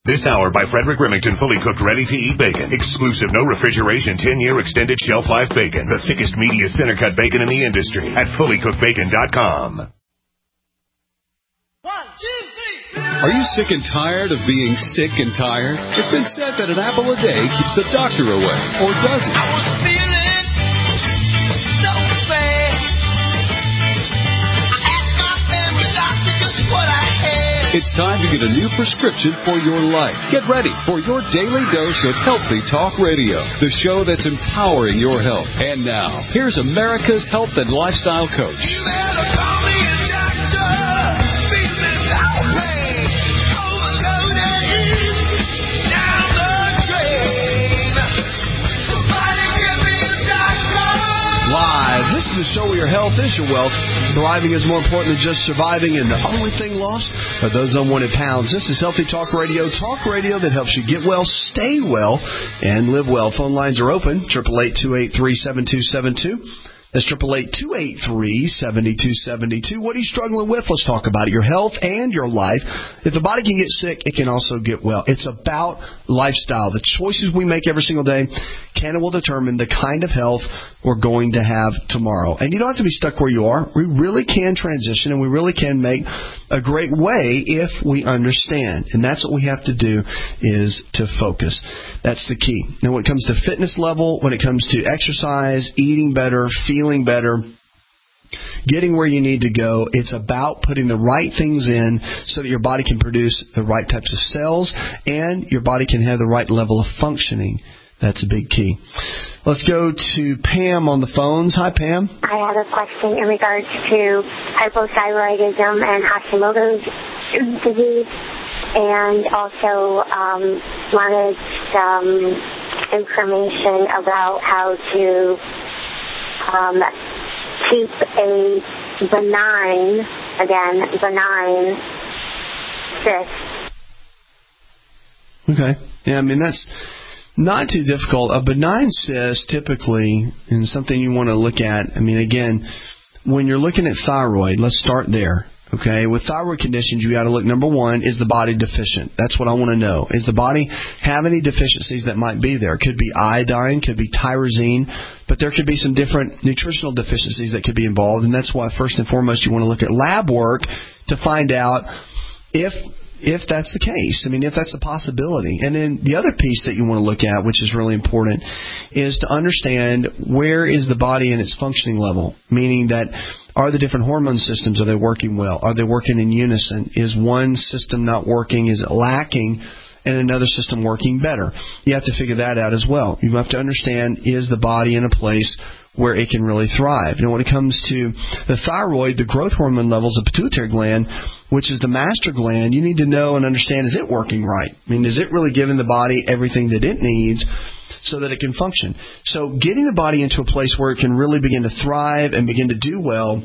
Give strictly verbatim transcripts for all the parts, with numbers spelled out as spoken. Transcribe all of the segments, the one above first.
This hour by Frederick Remington, fully cooked, ready-to-eat bacon. Exclusive, no refrigeration, ten-year extended shelf life bacon. The thickest, meatiest, center-cut bacon in the industry at fully cooked bacon dot com. One, two, three. Are you sick and tired of being sick and tired? It's been said that an apple a day keeps the doctor away, or does it? I was feeling so bad. I asked my family doctor just what I had. It's time to get a new prescription for your life. Get ready for your daily dose of Healthy Talk Radio, the show that's empowering your health. And now, here's America's health and lifestyle coach. You better call me a doctor. Feeling that way. Overloaded. Down the drain. Somebody give me a doctor. Live. This is the show where your health is your wealth. Thriving is more important than just surviving, and the only thing lost are those unwanted pounds. This is Healthy Talk Radio, talk radio that helps you get well, stay well, and live well. Phone lines are open, eight eight eight, two eight three, seven two seven two. That's eight eight eight, two eight three, seven two seven two. What are you struggling with? Let's talk about it. Your health and your life. If the body can get sick, it can also get well. It's about lifestyle. The choices we make every single day can and will determine the kind of health we're going to have tomorrow. And you don't have to be stuck where you are. We really can transition, and we really can make a great way if we understand. And that's what we have to do, is to focus. That's the key. Now, when it comes to fitness level, when it comes to exercise, eating better, feeling better, getting where you need to go, it's about putting the right things in so that your body can produce the right types of cells and your body can have the right level of functioning. That's a big key. Let's go to Pam on the phones. Hi, Pam. I have a question in regards to hypothyroidism and Hashimoto's disease, and also um, wanted some information about how to um, keep a benign, again, benign cyst. Okay. Yeah, I mean, that's not too difficult. A benign cyst typically is something you want to look at. I mean, again, when you're looking at thyroid, let's start there. Okay, with thyroid conditions, you got to look, number one, is the body deficient? That's what I want to know. Is the body have any deficiencies that might be there? Could be iodine, could be tyrosine, but there could be some different nutritional deficiencies that could be involved, and that's why first and foremost you want to look at lab work to find out if If that's the case. I mean, if that's a possibility. And then the other piece that you want to look at, which is really important, is to understand where is the body in its functioning level, meaning that are the different hormone systems, are they working well? Are they working in unison? Is one system not working? Is it lacking? And another system working better? You have to figure that out as well. You have to understand, is the body in a place where it can really thrive? And when it comes to the thyroid, the growth hormone levels of the pituitary gland, which is the master gland, you need to know and understand, is it working right? I mean, is it really giving the body everything that it needs so that it can function? So getting the body into a place where it can really begin to thrive and begin to do well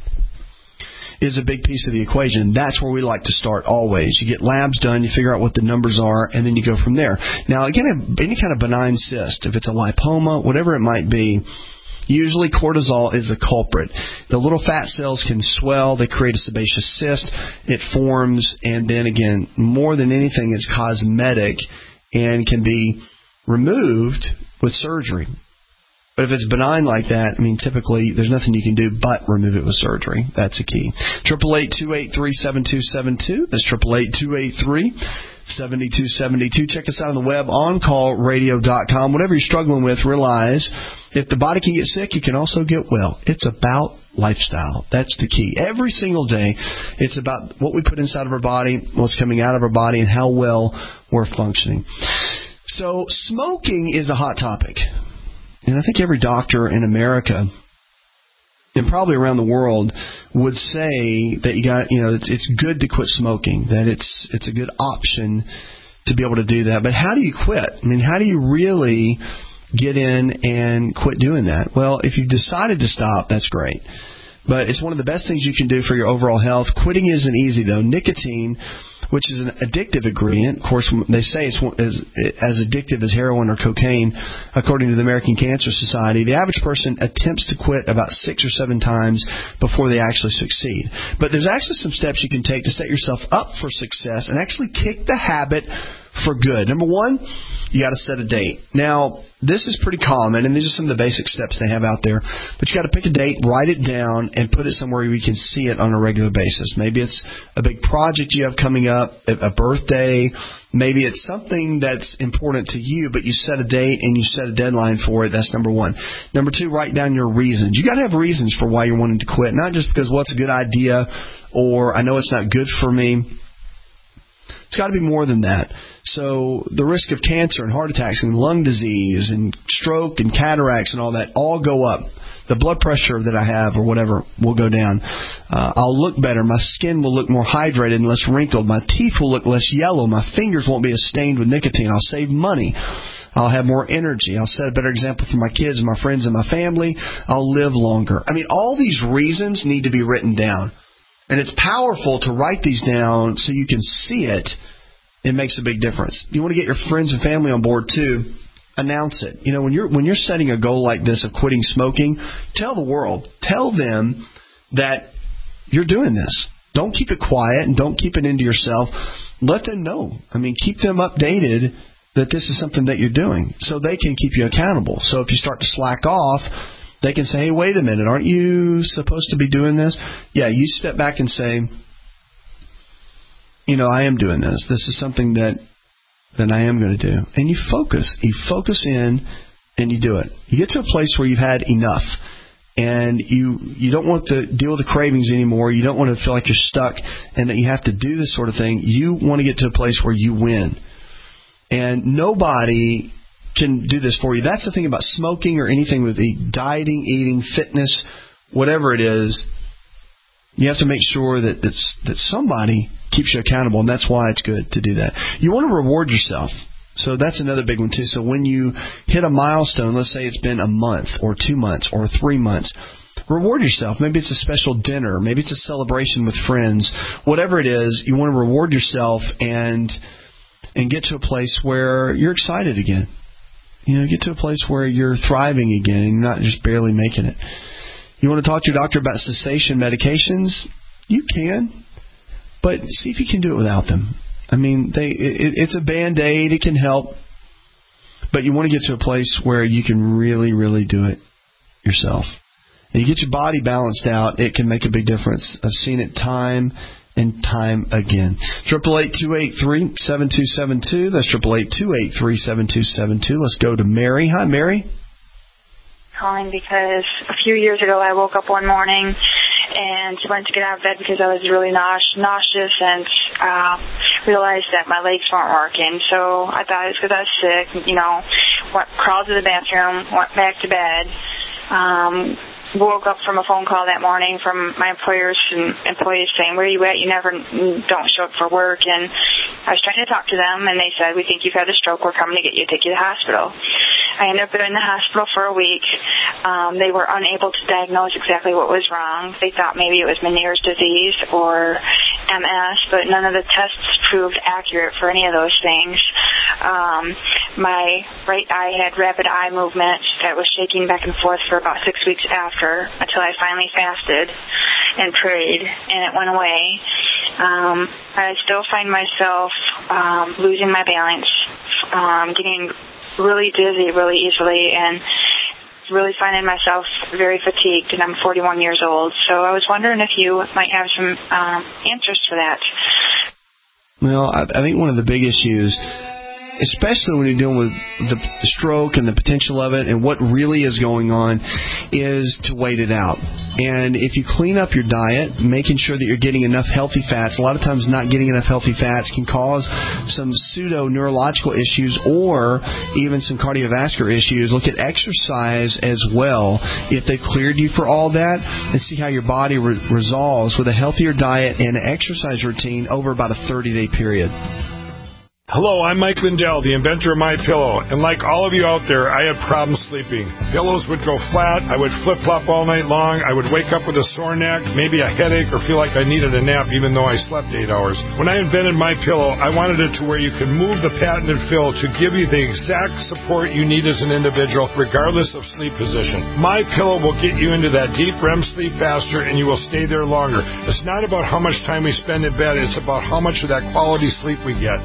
is a big piece of the equation. That's where we like to start always. You get labs done, you figure out what the numbers are, and then you go from there. Now, again, any kind of benign cyst, if it's a lipoma, whatever it might be, usually cortisol is a culprit. The little fat cells can swell. They create a sebaceous cyst. It forms, and then again, more than anything, it's cosmetic and can be removed with surgery. But if it's benign like that, I mean, typically there's nothing you can do but remove it with surgery. That's a key. eight eight eight, two eight three, seven two seven two. That's eight eight eight, two eight three, seven two seven two. Check us out on the web, on call radio dot com. Whatever you're struggling with, realize if the body can get sick, you can also get well. It's about lifestyle. That's the key. Every single day, it's about what we put inside of our body, what's coming out of our body, and how well we're functioning. So smoking is a hot topic. And I think every doctor in America and probably around the world would say that you got, you know, it's, it's good to quit smoking, that it's it's a good option to be able to do that. But how do you quit? I mean, how do you really get in and quit doing that? Well, if you've decided to stop, that's great. But it's one of the best things you can do for your overall health. Quitting isn't easy, though. Nicotine, which is an addictive ingredient. Of course, they say it's as, as addictive as heroin or cocaine, according to the American Cancer Society. The average person attempts to quit about six or seven times before they actually succeed. But there's actually some steps you can take to set yourself up for success and actually kick the habit for good. Number one, you got to set a date. Now, this is pretty common, and these are some of the basic steps they have out there. But you got to pick a date, write it down, and put it somewhere we can see it on a regular basis. Maybe it's a big project you have coming up, a birthday. Maybe it's something that's important to you, but you set a date and you set a deadline for it. That's number one. Number two, write down your reasons. You got to have reasons for why you're wanting to quit, not just because, well, it's a good idea or I know it's not good for me. It's got to be more than that. So the risk of cancer and heart attacks and lung disease and stroke and cataracts and all that all go up. The blood pressure that I have or whatever will go down. Uh, I'll look better. My skin will look more hydrated and less wrinkled. My teeth will look less yellow. My fingers won't be as stained with nicotine. I'll save money. I'll have more energy. I'll set a better example for my kids and my friends and my family. I'll live longer. I mean, all these reasons need to be written down. And it's powerful to write these down so you can see it. It makes a big difference. You want to get your friends and family on board too. Announce it. You know, when you're when you're setting a goal like this of quitting smoking, tell the world. Tell them that you're doing this. Don't keep it quiet and don't keep it into yourself. Let them know. I mean, keep them updated that this is something that you're doing so they can keep you accountable. So if you start to slack off, they can say, hey, wait a minute, aren't you supposed to be doing this? Yeah, you step back and say, you know, I am doing this. This is something that that I am going to do. And you focus. You focus in and you do it. You get to a place where you've had enough. And you you don't want to deal with the cravings anymore. You don't want to feel like you're stuck and that you have to do this sort of thing. You want to get to a place where you win. And nobody can do this for you. That's the thing about smoking or anything with the dieting, eating, fitness, whatever it is. You have to make sure that it's, that somebody keeps you accountable, and that's why it's good to do that. You want to reward yourself. So that's another big one, too. So when you hit a milestone, let's say it's been a month or two months or three months, reward yourself. Maybe it's a special dinner. Maybe it's a celebration with friends. Whatever it is, you want to reward yourself and and get to a place where you're excited again. You know, get to a place where you're thriving again and you're not just barely making it. You want to talk to your doctor about cessation medications? You can, but see if you can do it without them. I mean, they it, it's a Band-Aid. It can help, but you want to get to a place where you can really, really do it yourself. And you get your body balanced out, it can make a big difference. I've seen it time and time again. Triple eight two eight three seven two seven two. That's triple eight two eight three seven two seven two. Let's go to Mary. Hi, Mary. Calling because a few years ago I woke up one morning and went to get out of bed because I was really naus- nauseous and uh, realized that my legs weren't working. So I thought it was because I was sick. You know, went, crawled to the bathroom, went back to bed. Um, woke up from a phone call that morning from my employers and employees saying, where are you at? You never don't show up for work. And I was trying to talk to them, and they said, we think you've had a stroke. We're coming to get you, take you to the hospital. I ended up in the hospital for a week. Um, they were unable to diagnose exactly what was wrong. They thought maybe it was Meniere's disease or M S, but none of the tests proved accurate for any of those things. Um, my right eye had rapid eye movement that was shaking back and forth for about six weeks after until I finally fasted and prayed, and it went away. Um, I still find myself um, losing my balance, um, getting really dizzy really easily, and really finding myself very fatigued, and I'm forty-one years old. So I was wondering if you might have some um, answers for that. Well, I, I think one of the big issues, especially when you're dealing with the stroke and the potential of it and what really is going on, is to wait it out. And if you clean up your diet, making sure that you're getting enough healthy fats, a lot of times not getting enough healthy fats can cause some pseudo-neurological issues or even some cardiovascular issues. Look at exercise as well. If they've cleared you for all that, and see how your body re- resolves with a healthier diet and an exercise routine over about a thirty-day period. Hello, I'm Mike Lindell, the inventor of MyPillow, and like all of you out there, I had problems sleeping. Pillows would go flat, I would flip-flop all night long, I would wake up with a sore neck, maybe a headache, or feel like I needed a nap even though I slept eight hours. When I invented MyPillow, I wanted it to where you can move the patented fill to give you the exact support you need as an individual, regardless of sleep position. MyPillow will get you into that deep R E M sleep faster, and you will stay there longer. It's not about how much time we spend in bed, it's about how much of that quality sleep we get. I do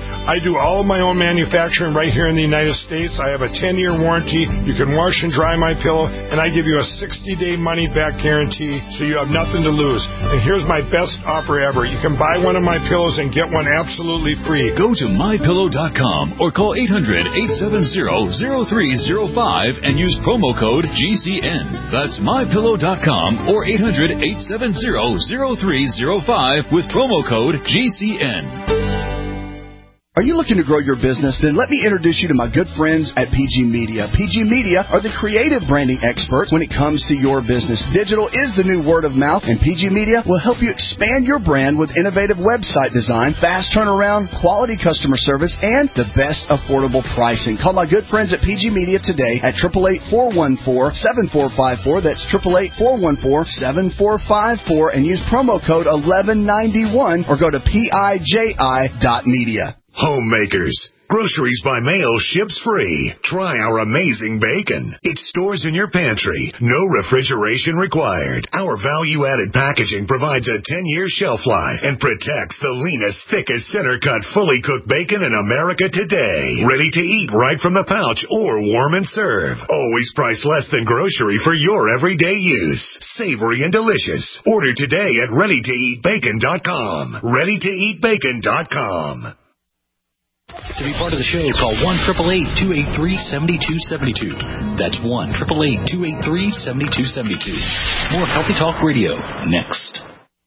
do all of my own manufacturing right here in the United States. I have a ten-year warranty. You can wash and dry my pillow, and I give you a sixty-day money-back guarantee, so you have nothing to lose. And here's my best offer ever. You can buy one of my pillows and get one absolutely free. Go to my pillow dot com or call eight hundred, eight seven zero, zero three zero five and use promo code G C N. That's my pillow dot com or eight hundred, eight seven zero, zero three zero five with promo code G C N. Are you looking to grow your business? Then let me introduce you to my good friends at P G Media. P G Media are the creative branding experts when it comes to your business. Digital is the new word of mouth, and P G Media will help you expand your brand with innovative website design, fast turnaround, quality customer service, and the best affordable pricing. Call my good friends at P G Media today at eight eight eight, four one four, seven four five four. That's eight eight eight, four one four, seven four five four, and use promo code eleven ninety-one or go to P I J I dot media. Homemakers. Groceries by mail ships free. Try our amazing bacon. It stores in your pantry. No refrigeration required. Our value-added packaging provides a ten-year shelf life and protects the leanest, thickest, center-cut, fully cooked bacon in America today. Ready to eat right from the pouch or warm and serve. Always priced less than grocery for your everyday use. Savory and delicious. Order today at ready to eat bacon dot com. ready to eat bacon dot com. To be part of the show, call one eight eight eight, two eight three, seven two seven two. That's one eight eight eight, two eight three, seven two seven two. More Healthy Talk Radio next.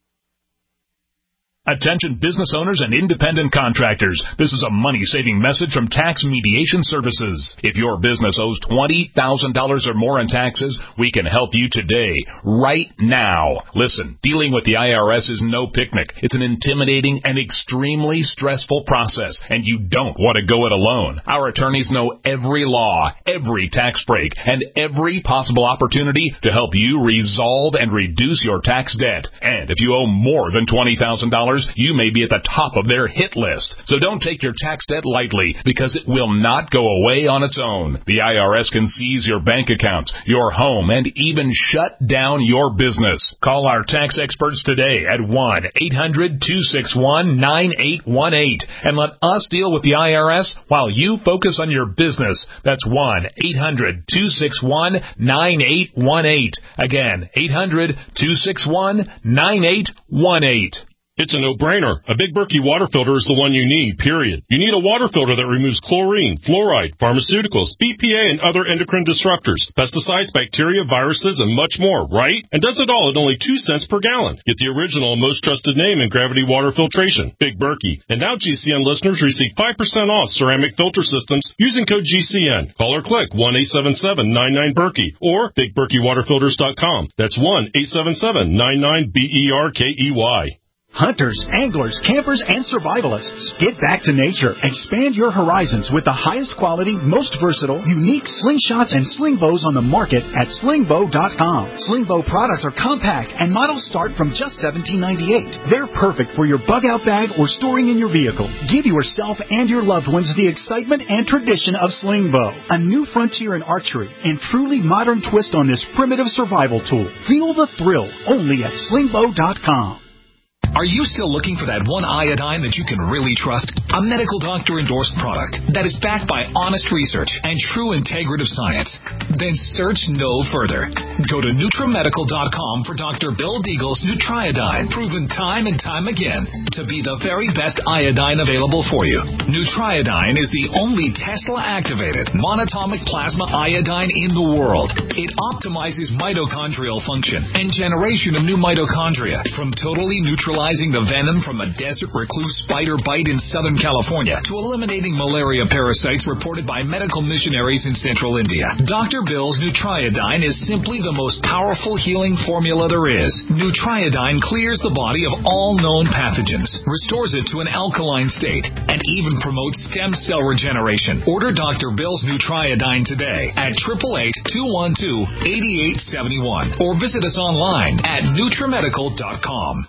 Attention business owners and independent contractors. This is a money-saving message from Tax Mediation Services. If your business owes twenty thousand dollars or more in taxes, we can help you today, right now. Listen, dealing with the I R S is no picnic. It's an intimidating and extremely stressful process, and you don't want to go it alone. Our attorneys know every law, every tax break, and every possible opportunity to help you resolve and reduce your tax debt. And if you owe more than twenty thousand dollars, you may be at the top of their hit list. So don't take your tax debt lightly, because it will not go away on its own. The I R S can seize your bank accounts, your home, and even shut down your business. Call our tax experts today at one eight hundred, two six one, nine eight one eight and let us deal with the I R S while you focus on your business. That's one eight hundred, two six one, nine eight one eight. Again, eight hundred, two six one, nine eight one eight. It's a no-brainer. A Big Berkey water filter is the one you need, period. You need a water filter that removes chlorine, fluoride, pharmaceuticals, B P A, and other endocrine disruptors, pesticides, bacteria, viruses, and much more, right? And does it all at only two cents per gallon. Get the original and most trusted name in gravity water filtration, Big Berkey. And now G C N listeners receive five percent off ceramic filter systems using code G C N. Call or click one eight seven seven, nine nine, Berkey or big berkey water filters dot com. That's one eight seven seven, nine nine, B E R K E Y. Hunters, anglers, campers, and survivalists. Get back to nature. Expand your horizons with the highest quality, most versatile, unique slingshots and sling bows on the market at sling bow dot com. Sling bow products are compact and models start from just seventeen ninety-eight. They're perfect for your bug out bag or storing in your vehicle. Give yourself and your loved ones the excitement and tradition of sling bow, a new frontier in archery and truly modern twist on this primitive survival tool. Feel the thrill only at sling bow dot com. Are you still looking for that one iodine that you can really trust? A medical doctor-endorsed product that is backed by honest research and true integrative science? Then search no further. Go to Nutramedical dot com for Doctor Bill Deagle's Nutriodine, proven time and time again to be the very best iodine available for you. Nutriodine is the only Tesla-activated monatomic plasma iodine in the world. It optimizes mitochondrial function and generation of new mitochondria from totally neutralizing the venom from a desert recluse spider bite in Southern California to eliminating malaria parasites reported by medical missionaries in central India. Doctor Bill's Nutriodine is simply the most powerful healing formula there is. Nutriodine clears the body of all known pathogens, restores it to an alkaline state, and even promotes stem cell regeneration. Order Doctor Bill's Nutriodine today at eight eight eight, two one two, eight eight seven one or visit us online at Nutramedical dot com.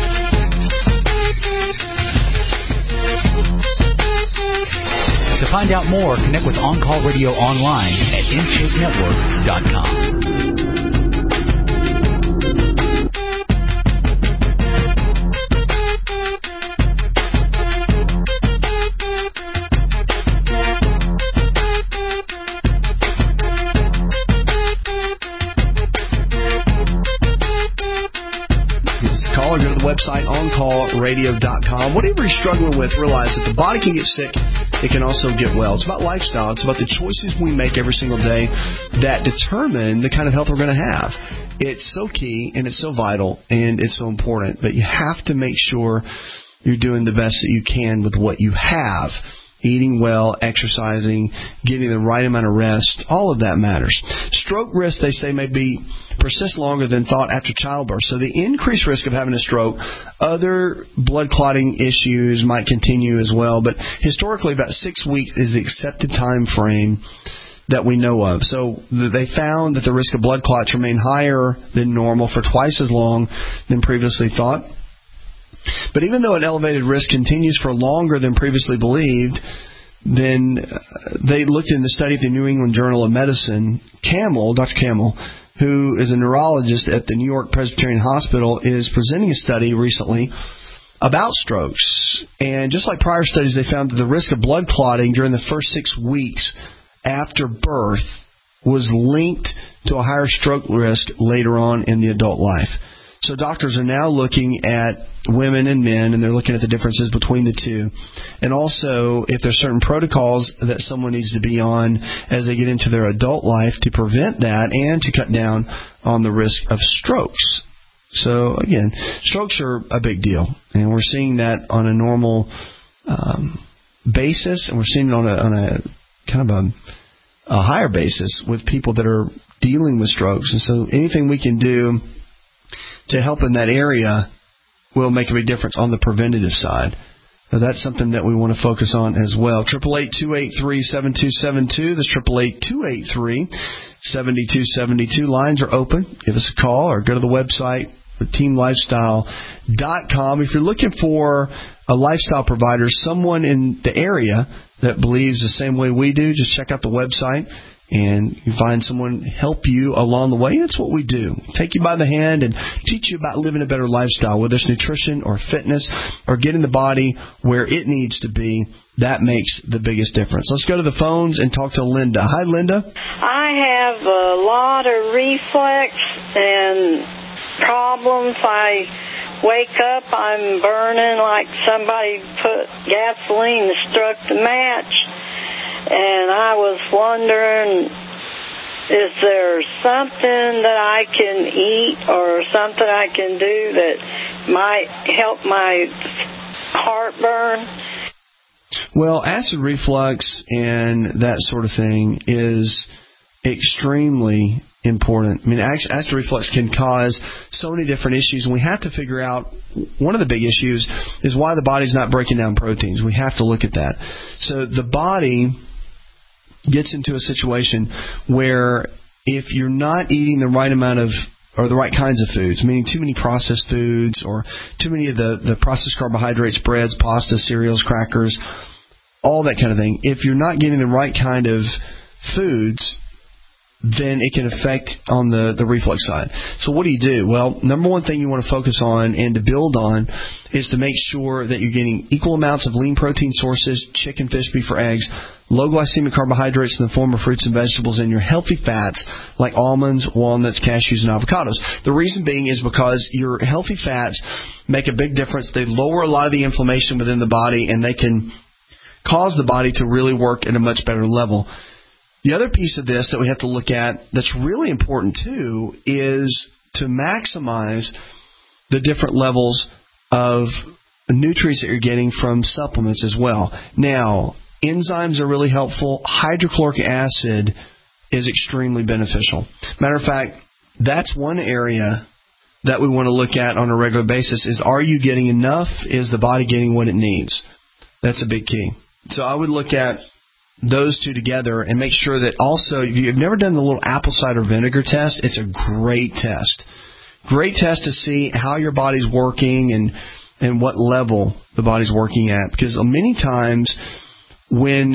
To find find out more, connect with On Call Radio online at intake network dot com. Call or go to the website on call radio dot com. Whatever you're struggling with, realize that the body can get sick. It can also get well. It's about lifestyle. It's about the choices we make every single day that determine the kind of health we're going to have. It's so key, and it's so vital, and it's so important. But you have to make sure you're doing the best that you can with what you have. Eating well, exercising, getting the right amount of rest, all of that matters. Stroke risk, they say, may be persist longer than thought after childbirth. So the increased risk of having a stroke, other blood clotting issues might continue as well. But historically, about six weeks is the accepted time frame that we know of. So they found that the risk of blood clots remain higher than normal for twice as long than previously thought. But even though an elevated risk continues for longer than previously believed, then they looked in the study at the New England Journal of Medicine. Camel, Doctor Camel, who is a neurologist at the New York Presbyterian Hospital, is presenting a study recently about strokes. And just like prior studies, they found that the risk of blood clotting during the first six weeks after birth was linked to a higher stroke risk later on in the adult life. So doctors are now looking at women and men, and they're looking at the differences between the two. And also, if there's certain protocols that someone needs to be on as they get into their adult life to prevent that and to cut down on the risk of strokes. So, again, strokes are a big deal. And we're seeing that on a normal um, basis, and we're seeing it on a, on a kind of a, a higher basis with people that are dealing with strokes. And so anything we can do to help in that area will make a big difference on the preventative side. So that's something that we want to focus on as well. eight eight eight, two eight three, seven two seven two. That's eight eight eight, two eight three, seven two seven two. Lines are open. Give us a call or go to the website, team lifestyle dot com. If you're looking for a lifestyle provider, someone in the area that believes the same way we do, just check out the website. And you find someone help you along the way. That's what we do. Take you by the hand and teach you about living a better lifestyle, whether it's nutrition or fitness or getting the body where it needs to be. That makes the biggest difference. Let's go to the phones and talk to Linda. Hi, Linda. I have a lot of reflex and problems. I wake up, I'm burning like somebody put gasoline and struck the match. And I was wondering, is there something that I can eat or something I can do that might help my heartburn? Well, acid reflux and that sort of thing is extremely important. I mean, acid reflux can cause so many different issues, and we have to figure out, one of the big issues is why the body's not breaking down proteins. We have to look at that. So the body gets into a situation where if you're not eating the right amount of, or the right kinds of foods, meaning too many processed foods or too many of the, the processed carbohydrates, breads, pasta, cereals, crackers, all that kind of thing, if you're not getting the right kind of foods, then it can affect on the, the reflux side. So what do you do? Well, number one thing you want to focus on and to build on is to make sure that you're getting equal amounts of lean protein sources, chicken, fish, beef, or eggs, low glycemic carbohydrates in the form of fruits and vegetables, and your healthy fats like almonds, walnuts, cashews, and avocados. The reason being is because your healthy fats make a big difference. They lower a lot of the inflammation within the body, and they can cause the body to really work at a much better level. The other piece of this that we have to look at that's really important too is to maximize the different levels of nutrients that you're getting from supplements as well. Now, enzymes are really helpful. Hydrochloric acid is extremely beneficial. Matter of fact, that's one area that we want to look at on a regular basis is, are you getting enough? Is the body getting what it needs? That's a big key. So I would look at those two together and make sure that also, if you've never done the little apple cider vinegar test, it's a great test. Great test to see how your body's working and, and what level the body's working at. Because many times when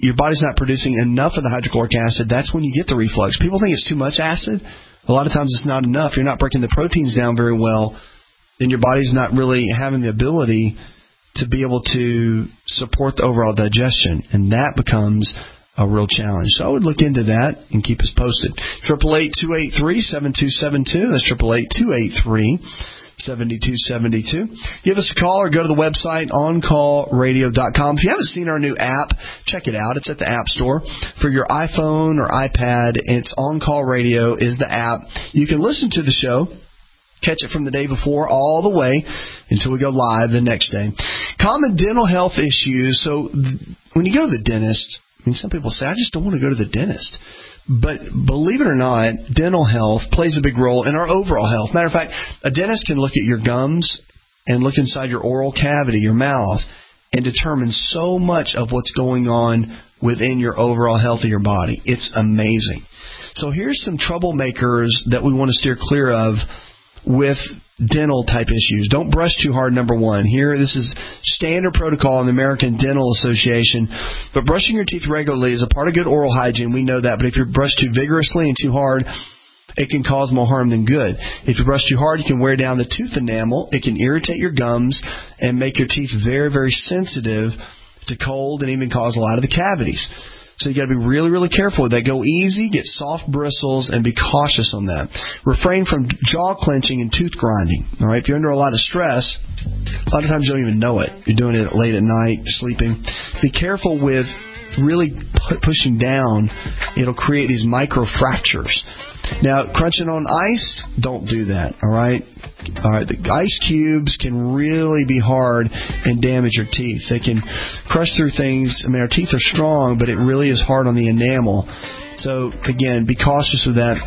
your body's not producing enough of the hydrochloric acid, that's when you get the reflux. People think it's too much acid. A lot of times it's not enough. You're not breaking the proteins down very well, then your body's not really having the ability to be able to support the overall digestion, and that becomes a real challenge. So I would look into that and keep us posted. Triple eight two eight three seven two seven two. That's triple eight two eight three seven two seven two. Give us a call or go to the website on call radio dot com. If you haven't seen our new app, check it out. It's at the App Store for your iPhone or iPad. It's On Call Radio is the app. You can listen to the show, catch it from the day before all the way until we go live the next day. Common dental health issues. So th- when you go to the dentist, I mean, some people say, I just don't want to go to the dentist. But believe it or not, dental health plays a big role in our overall health. Matter of fact, a dentist can look at your gums and look inside your oral cavity, your mouth, and determine so much of what's going on within your overall health of your body. It's amazing. So here's some troublemakers that we want to steer clear of with dental type issues. Don't brush too hard, number one. Here, this is standard protocol in the American Dental Association. But brushing your teeth regularly is a part of good oral hygiene. We know that. But if you brush too vigorously and too hard, it can cause more harm than good. If you brush too hard, you can wear down the tooth enamel. It can irritate your gums and make your teeth very, very sensitive to cold and even cause a lot of the cavities. So you got to be really, really careful with that. Go easy, get soft bristles, and be cautious on that. Refrain from jaw clenching and tooth grinding. All right, if you're under a lot of stress, a lot of times you don't even know it. You're doing it late at night, sleeping. Be careful with really pu- pushing down. It'll create these micro fractures. Now, crunching on ice, don't do that. All right. All right, the ice cubes can really be hard and damage your teeth. They can crush through things. I mean, our teeth are strong, but it really is hard on the enamel. So, again, be cautious with that.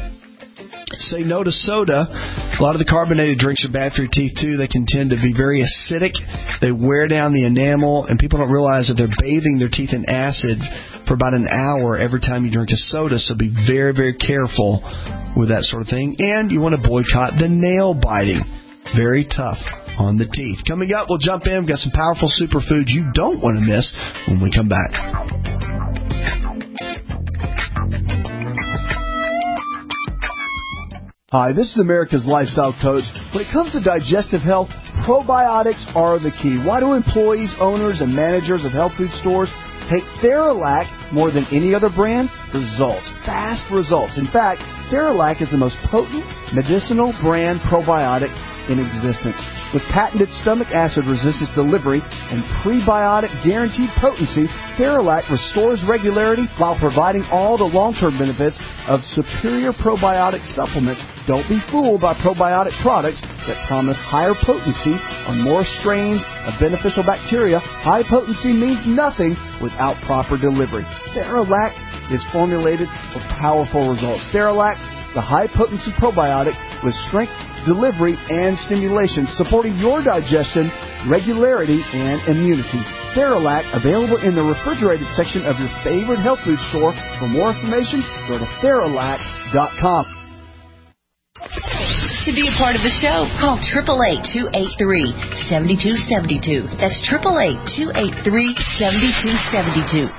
Say no to soda. A lot of the carbonated drinks are bad for your teeth, too. They can tend to be very acidic. They wear down the enamel, and people don't realize that they're bathing their teeth in acid for about an hour every time you drink a soda. So be very, very careful with that sort of thing. And you want to boycott the nail biting. Very tough on the teeth. Coming up, we'll jump in. We've got some powerful superfoods you don't want to miss when we come back. Hi, this is America's Lifestyle Coach. When it comes to digestive health, probiotics are the key. Why do employees, owners, and managers of health food stores take Theralac more than any other brand? Results. Fast results. In fact, Theralac is the most potent medicinal brand probiotic in existence. With patented stomach acid resistance delivery and prebiotic guaranteed potency, Theralac restores regularity while providing all the long-term benefits of superior probiotic supplements. Don't be fooled by probiotic products that promise higher potency on more strains of beneficial bacteria. High potency means nothing without proper delivery. Theralac is formulated for powerful results. Theralac, the high-potency probiotic with strength, delivery, and stimulation, supporting your digestion, regularity, and immunity. Theralac, available in the refrigerated section of your favorite health food store. For more information, go to Theralac dot com. To be a part of the show, call eight eight eight, two eight three, seven two seven two. That's eight eight eight, two eight three, seven two seven two.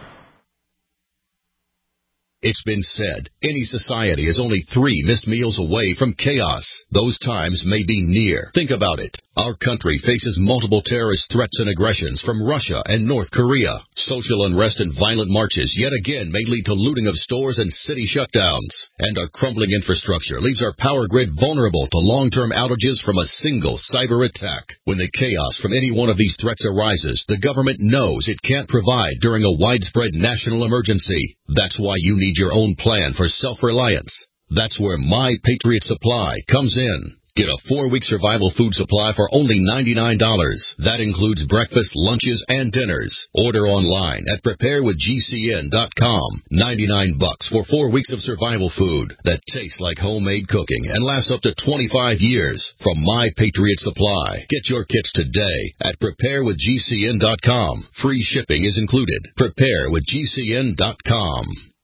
It's been said, any society is only three missed meals away from chaos. Those times may be near. Think about it. Our country faces multiple terrorist threats and aggressions from Russia and North Korea. Social unrest and violent marches yet again may lead to looting of stores and city shutdowns. And our crumbling infrastructure leaves our power grid vulnerable to long-term outages from a single cyber attack. When the chaos from any one of these threats arises, the government knows it can't provide during a widespread national emergency. That's why you need your own plan for self-reliance. That's where My Patriot Supply comes in. Get a four-week survival food supply for only ninety-nine dollars. That includes breakfast, lunches, and dinners. Order online at prepare with G C N dot com. ninety-nine bucks for four weeks of survival food that tastes like homemade cooking and lasts up to twenty-five years from My Patriot Supply. Get your kits today at prepare with G C N dot com. Free shipping is included. prepare with G C N dot com.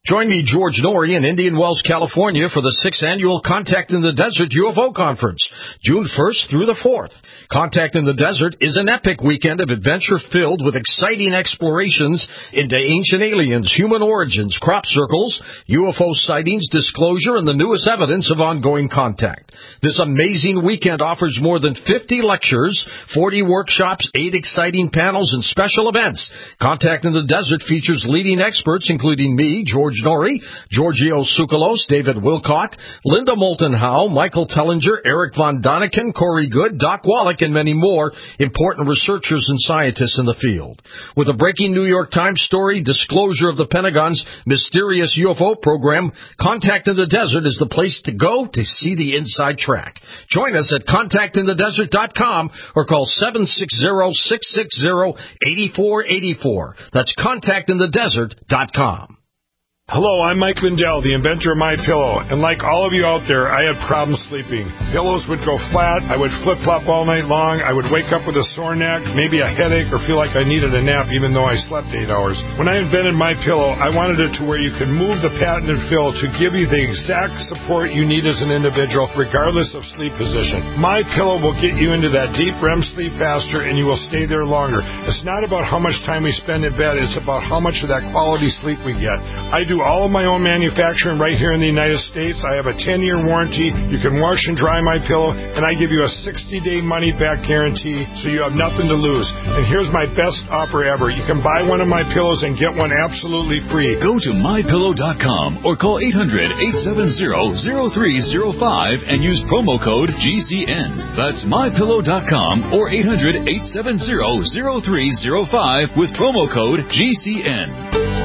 Join me, George Norrie, in Indian Wells, California for the sixth Annual Contact in the Desert U F O Conference, June first through the fourth. Contact in the Desert is an epic weekend of adventure filled with exciting explorations into ancient aliens, human origins, crop circles, U F O sightings, disclosure, and the newest evidence of ongoing contact. This amazing weekend offers more than fifty lectures, forty workshops, eight exciting panels, and special events. Contact in the Desert features leading experts, including me, George Norrie, Giorgio Tsoukalos, David Wilcock, Linda Moulton Howe, Michael Tellinger, Eric Von Daniken, Corey Good, Doc Wallach, and many more important researchers and scientists in the field. With a breaking New York Times story, disclosure of the Pentagon's mysterious U F O program, Contact in the Desert is the place to go to see the inside track. Join us at contact in the desert dot com or call seven six zero, six six zero, eight four eight four. That's contact in the desert dot com. Hello, I'm Mike Lindell, the inventor of MyPillow, and like all of you out there, I had problems sleeping. Pillows would go flat, I would flip-flop all night long, I would wake up with a sore neck, maybe a headache, or feel like I needed a nap even though I slept eight hours. When I invented MyPillow, I wanted it to where you could move the patented fill to give you the exact support you need as an individual, regardless of sleep position. MyPillow will get you into that deep R E M sleep faster, and you will stay there longer. It's not about how much time we spend in bed, it's about how much of that quality sleep we get. I do all of my own manufacturing right here in the United States. I have a ten-year warranty. You can wash and dry my pillow, and I give you a sixty-day money-back guarantee, so you have nothing to lose. And here's my best offer ever. You can buy one of my pillows and get one absolutely free. Go to my pillow dot com or call eight hundred, eight seven zero, zero three zero five and use promo code G C N. That's my pillow dot com or eight hundred, eight seven zero, zero three zero five with promo code G C N.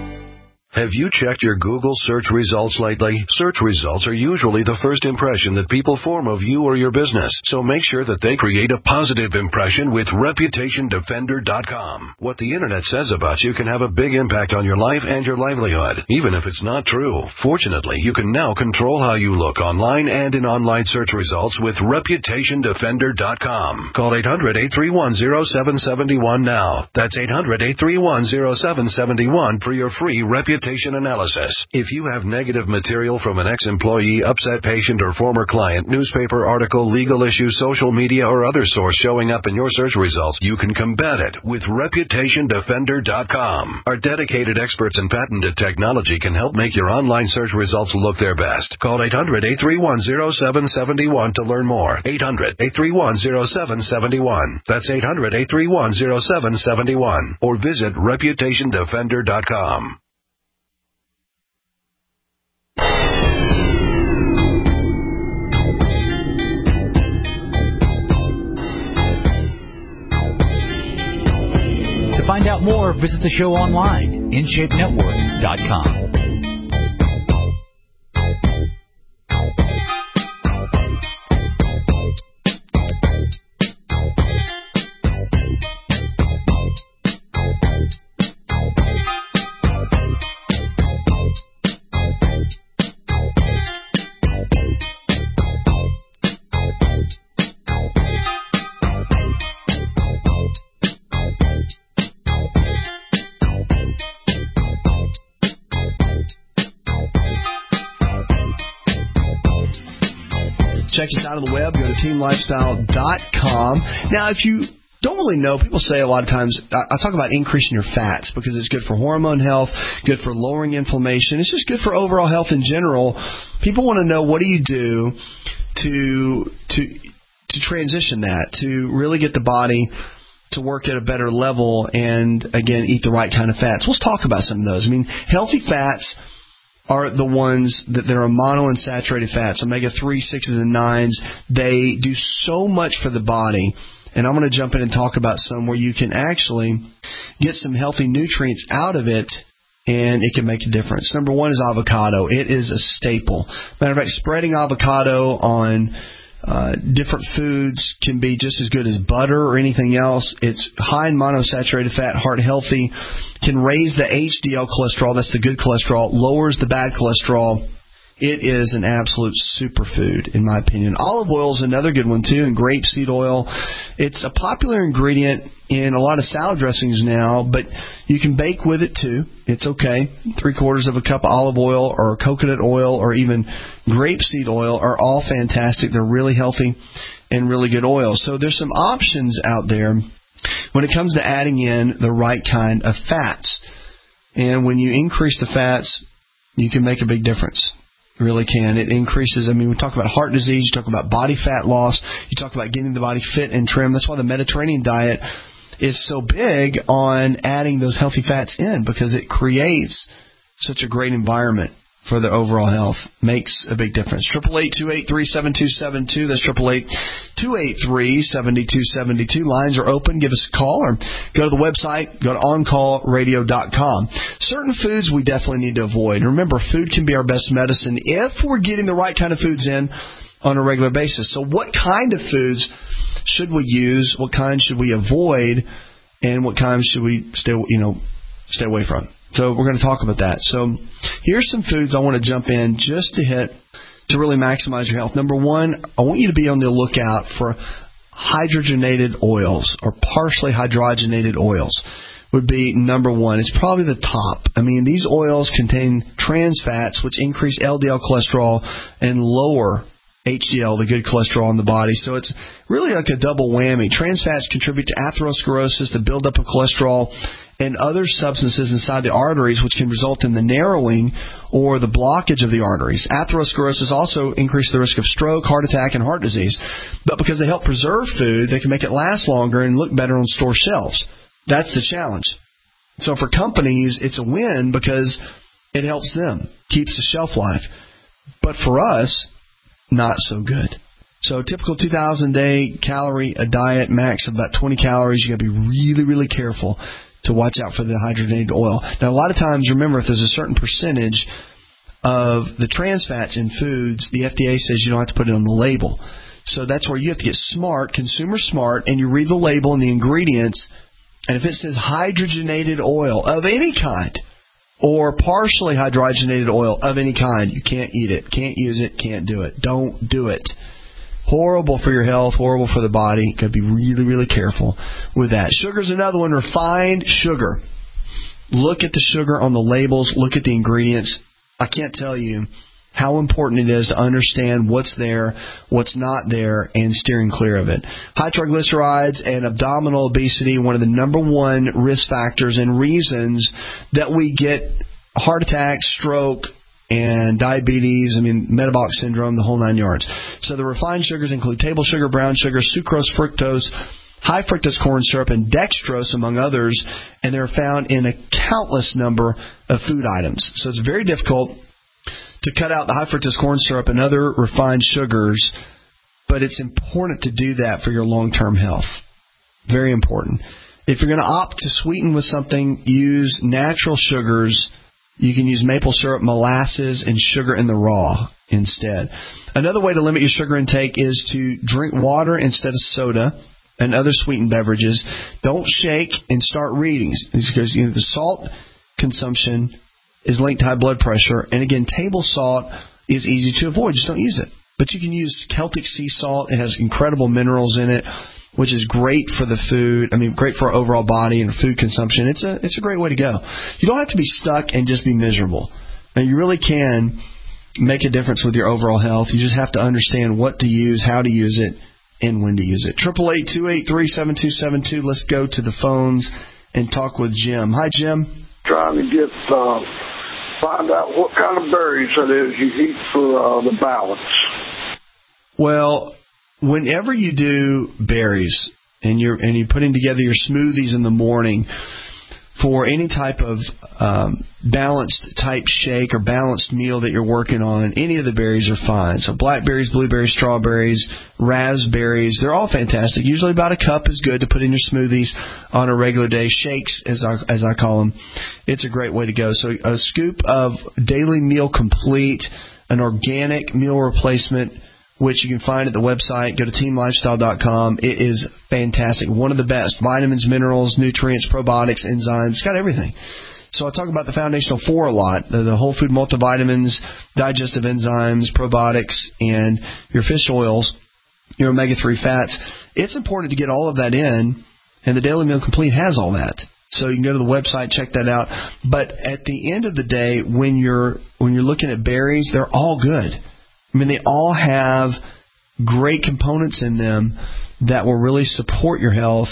Have you checked your Google search results lately? Search results are usually the first impression that people form of you or your business, so make sure that they create a positive impression with reputation defender dot com. What the Internet says about you can have a big impact on your life and your livelihood, even if it's not true. Fortunately, you can now control how you look online and in online search results with reputation defender dot com. Call eight hundred, eight three one, zero seven seven one now. That's eight hundred, eight three one, zero seven seven one for your free reputation analysis. If you have negative material from an ex-employee, upset patient, or former client, newspaper article, legal issue, social media, or other source showing up in your search results, you can combat it with reputation defender dot com. Our dedicated experts in patented technology can help make your online search results look their best. Call eight hundred, eight three one, zero seven seven one to learn more. eight hundred, eight three one, zero seven seven one. That's eight hundred, eight three one, zero seven seven one. Or visit reputation defender dot com. To find out more, visit the show online, in shape network dot com. Check us out on the web. Go to team lifestyle dot com. Now, if you don't really know, people say a lot of times, I talk about increasing your fats because it's good for hormone health, good for lowering inflammation. It's just good for overall health in general. People want to know, what do you do to to to transition that, to really get the body to work at a better level and, again, eat the right kind of fats. Let's talk about some of those. I mean, healthy fats are the ones that there are monounsaturated fats, omega three, sixes, and nines. They do so much for the body. And I'm going to jump in and talk about some where you can actually get some healthy nutrients out of it, and it can make a difference. Number one is avocado. It is a staple. Matter of fact, spreading avocado on uh, different foods can be just as good as butter or anything else. It's high in monounsaturated fat, heart healthy, can raise the H D L cholesterol, that's the good cholesterol, lowers the bad cholesterol, It is an absolute superfood, in my opinion. Olive oil is another good one, too, and grapeseed oil. It's a popular ingredient in a lot of salad dressings now, but you can bake with it, too. It's okay. Three-quarters of a cup of olive oil or coconut oil or even grapeseed oil are all fantastic. They're really healthy and really good oils. So there's some options out there when it comes to adding in the right kind of fats. And when you increase the fats, you can make a big difference. Really can. It increases, I mean, we talk about heart disease, you talk about body fat loss, you talk about getting the body fit and trim. That's why the Mediterranean diet is so big on adding those healthy fats in, because it creates such a great environment for the overall health. Makes a big difference. eight eight eight, two eight three, seven two seven two. That's eight eight eight, two eight three, seven two seven two. Lines are open. Give us a call or go to the website. Go to on call radio dot com. Certain foods we definitely need to avoid. Remember, food can be our best medicine if we're getting the right kind of foods in on a regular basis. So what kind of foods should we use? What kind should we avoid? And what kind should we stay, you know, stay away from? So we're going to talk about that. So here's some foods I want to jump in just to hit to really maximize your health. Number one, I want you to be on the lookout for hydrogenated oils or partially hydrogenated oils would be number one. It's probably the top. I mean, these oils contain trans fats, which increase L D L cholesterol and lower H D L, the good cholesterol in the body. So it's really like a double whammy. Trans fats contribute to atherosclerosis, the buildup of cholesterol, and other substances inside the arteries, which can result in the narrowing or the blockage of the arteries. Atherosclerosis also increases the risk of stroke, heart attack, and heart disease. But because they help preserve food, they can make it last longer and look better on store shelves. That's the challenge. So for companies, it's a win because it helps them, keeps the shelf life. But for us, not so good. So typical two thousand day calorie a diet, max of about twenty calories. You got to be really, really careful to watch out for the hydrogenated oil. Now, a lot of times, remember, if there's a certain percentage of the trans fats in foods, the F D A says you don't have to put it on the label. So that's where you have to get smart, consumer smart, and you read the label and the ingredients, and if it says hydrogenated oil of any kind or partially hydrogenated oil of any kind, you can't eat it, can't use it, can't do it. Don't do it. Horrible for your health, horrible for the body. Got to be really, really careful with that. Sugar's another one, refined sugar. Look at the sugar on the labels. Look at the ingredients. I can't tell you how important it is to understand what's there, what's not there, and steering clear of it. High triglycerides and abdominal obesity, one of the number one risk factors and reasons that we get heart attack, stroke, and diabetes, I mean, metabolic syndrome, the whole nine yards. So the refined sugars include table sugar, brown sugar, sucrose, fructose, high fructose corn syrup, and dextrose, among others, and they're found in a countless number of food items. So it's very difficult to cut out the high fructose corn syrup and other refined sugars, but it's important to do that for your long-term health. Very important. If you're going to opt to sweeten with something, use natural sugars. You can use maple syrup, molasses, and sugar in the raw instead. Another way to limit your sugar intake is to drink water instead of soda and other sweetened beverages. Don't shake and start reading, because you know, the salt consumption is linked to high blood pressure. And again, table salt is easy to avoid. Just don't use it. But you can use Celtic sea salt. It has incredible minerals in it, which is great for the food. I mean, great for our overall body and food consumption. It's a it's a great way to go. You don't have to be stuck and just be miserable. And you really can make a difference with your overall health. You just have to understand what to use, how to use it, and when to use it. eight eight eight, two eight three, seven two seven two. Let's go to the phones and talk with Jim. Hi, Jim. Trying to get uh, find out what kind of berries it is you eat for uh, the balance. Well, whenever you do berries and you're and you're putting together your smoothies in the morning for any type of um, balanced type shake or balanced meal that you're working on, any of the berries are fine. So blackberries, blueberries, strawberries, raspberries, they're all fantastic. Usually about a cup is good to put in your smoothies on a regular day. Shakes, as I, as I call them, it's a great way to go. So a scoop of Daily Meal Complete, an organic meal replacement, which you can find at the website. Go to team lifestyle dot com. It is fantastic. One of the best. Vitamins, minerals, nutrients, probiotics, enzymes. It's got everything. So I talk about the foundational four a lot, the, the whole food multivitamins, digestive enzymes, probiotics, and your fish oils, your omega three fats. It's important to get all of that in, and the Daily Meal Complete has all that. So you can go to the website, check that out. But at the end of the day, when you're when you're looking at berries, they're all good. I mean, they all have great components in them that will really support your health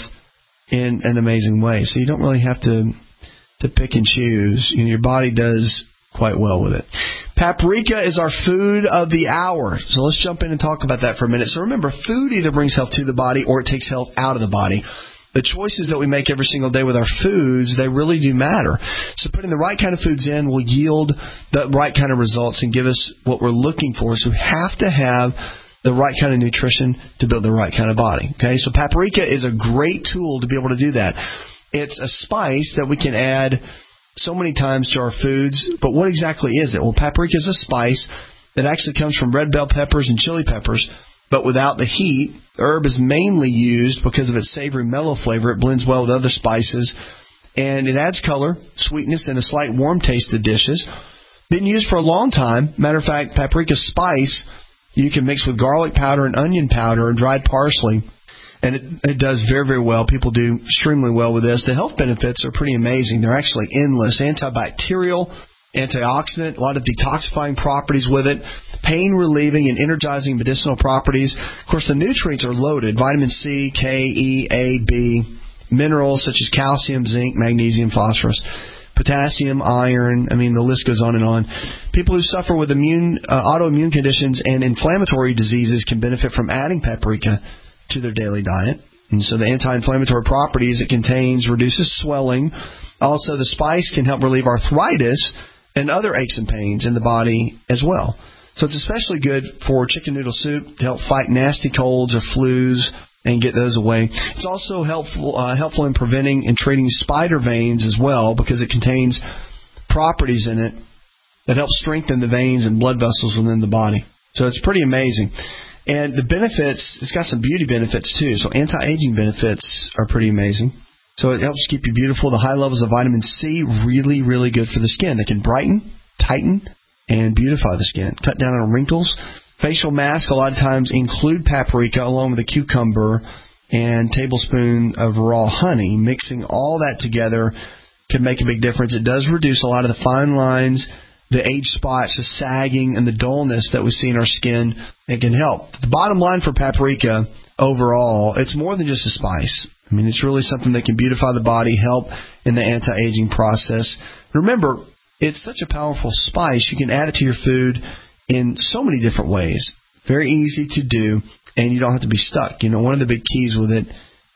in an amazing way. So you don't really have to to pick and choose. You know, your body does quite well with it. Paprika is our food of the hour. So let's jump in and talk about that for a minute. So remember, food either brings health to the body or it takes health out of the body. The choices that we make every single day with our foods, they really do matter. So putting the right kind of foods in will yield the right kind of results and give us what we're looking for. So we have to have the right kind of nutrition to build the right kind of body. Okay, so paprika is a great tool to be able to do that. It's a spice that we can add so many times to our foods, but what exactly is it? Well, paprika is a spice that actually comes from red bell peppers and chili peppers, but without the heat. The herb is mainly used because of its savory, mellow flavor. It blends well with other spices, and it adds color, sweetness, and a slight warm taste to dishes. Been used for a long time. Matter of fact, paprika spice you can mix with garlic powder and onion powder and dried parsley, and it, it does very, very well. People do extremely well with this. The health benefits are pretty amazing. They're actually endless. Antibacterial, antioxidant, a lot of detoxifying properties with it, pain relieving and energizing medicinal properties. Of course, the nutrients are loaded: vitamin C, K, E, A, B, minerals such as calcium, zinc, magnesium, phosphorus, potassium, iron. I mean, the list goes on and on. People who suffer with immune, uh, autoimmune conditions and inflammatory diseases can benefit from adding paprika to their daily diet. And so the anti-inflammatory properties it contains reduces swelling. Also, the spice can help relieve arthritis and other aches and pains in the body as well. So it's especially good for chicken noodle soup to help fight nasty colds or flus and get those away. It's also helpful uh, helpful in preventing and treating spider veins as well, because it contains properties in it that help strengthen the veins and blood vessels within the body. So it's pretty amazing. And the benefits, it's got some beauty benefits too. So anti-aging benefits are pretty amazing. So it helps keep you beautiful. The high levels of vitamin C, really, really good for the skin. They can brighten, tighten, and beautify the skin. Cut down on wrinkles. Facial masks a lot of times include paprika along with a cucumber and tablespoon of raw honey. Mixing all that together can make a big difference. It does reduce a lot of the fine lines, the age spots, the sagging, and the dullness that we see in our skin. It can help. The bottom line for paprika overall, it's more than just a spice. I mean, it's really something that can beautify the body, help in the anti-aging process. Remember, it's such a powerful spice. You can add it to your food in so many different ways. Very easy to do, and you don't have to be stuck. You know, one of the big keys with it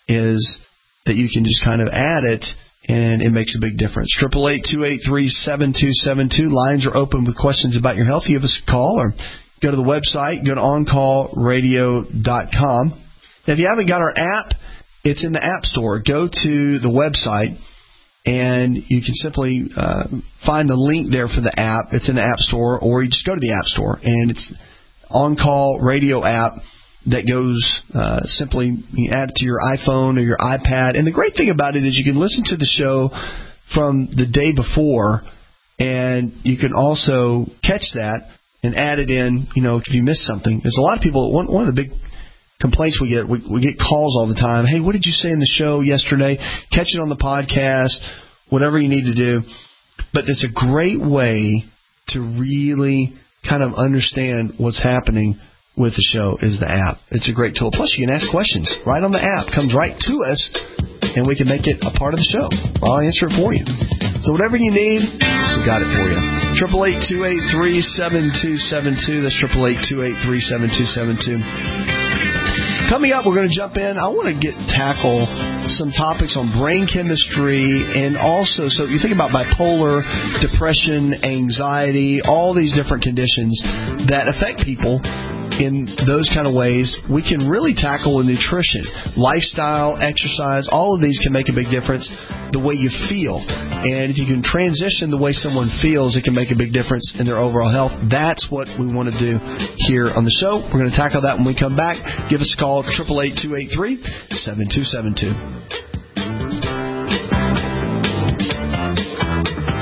is that you can just kind of add it, and it makes a big difference. eight eight eight, two eight three, seven two seven two. Lines are open with questions about your health. Give us a call or go to the website. Go to on call radio dot com. If you haven't got our app, it's in the App Store. Go to the website, and you can simply uh, find the link there for the app. It's in the App Store, or you just go to the App Store, and it's On Call Radio app that goes uh, simply, you add it to your iPhone or your iPad. And the great thing about it is you can listen to the show from the day before, and you can also catch that and add it in, you know, if you miss something. There's a lot of people, one, one of the big complaints we get, we, we get calls all the time. Hey, what did you say in the show yesterday? Catch it on the podcast, whatever you need to do. But it's a great way to really kind of understand what's happening with the show is the app. It's a great tool. Plus, you can ask questions right on the app. Comes right to us, and we can make it a part of the show. I'll answer it for you. So whatever you need, we got it for you. eight eight eight, two eight three, seven two seven two. That's eight eight eight, two eight three, seven two seven two. Coming up, we're going to jump in. I want to get tackle some topics on brain chemistry, and also, so you think about bipolar, depression, anxiety, all these different conditions that affect people in those kind of ways. We can really tackle with nutrition, lifestyle, exercise. All of these can make a big difference the way you feel. And if you can transition the way someone feels, it can make a big difference in their overall health. That's what we want to do here on the show. We're going to tackle that when we come back. Give us a call, eight eight eight, two eight three, seven two seven two.